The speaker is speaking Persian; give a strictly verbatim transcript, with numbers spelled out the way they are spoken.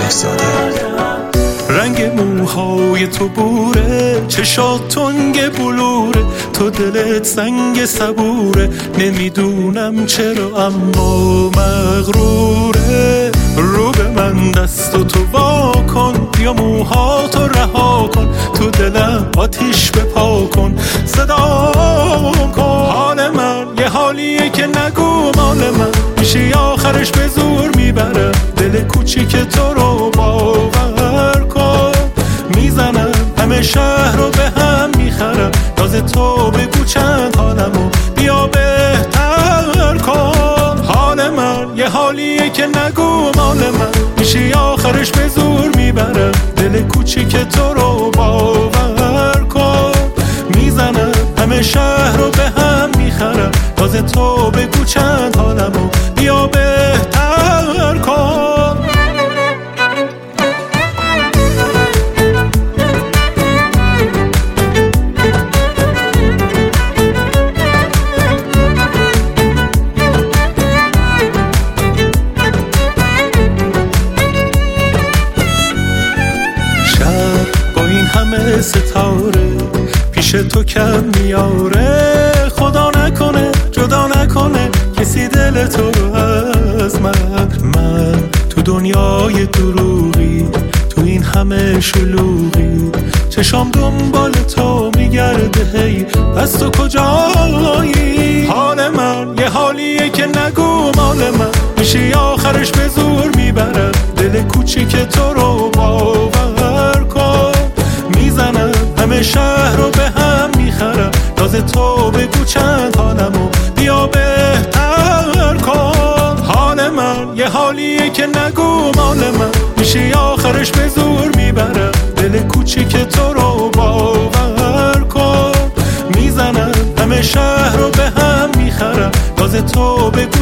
صالح‌زاده. رنگ موهای تو بوره، چشات تنگ بلوره، تو دلت سنگ صبوره، نمیدونم چرا اما مغروره. رو به من دست و تو وا کن، یا موهاتو رها کن، تو دلم آتیش بپا کن، صدام کن. حال من یه حالیه که نگو مال من، میشه آخرش به زور میبرم دل کوچیک تو رو باور کن. میزنم همه شهر رو به هم میخرم، راز تو بگو چند حالمو بیا بهتر کن. حال من یه حالیه که نگو مال من، میشه آخرش به زور میبرم دل کوچیک تو رو باور کن. میزنم همه شهر رو به هم میخرم، راز تو بگو چند حالمو بیا بهتر کن. همه ستاره پیش تو کم میاره، خدا نکنه جدا نکنه کسی دل تو رو از من. من تو دنیای دروغی، تو این همه شلوغی، چشام دنبال تو میگرده، هی از تو کجایی؟ حال من یه حالیه که نگو مال من، میشه آخرش به زور میبرم دل کوچیک تو رو باور کن. میزنم همه شهر رو به هم میخرم، راز تو بگو چند حالمو بیا بهتر کن. حال من یه حالیه که نگو مال من، میشه آخرش به زور میبرم دل کوچیک تو رو باور کن. میزنم همه شهر رو به هم میخرم، راز تو بگو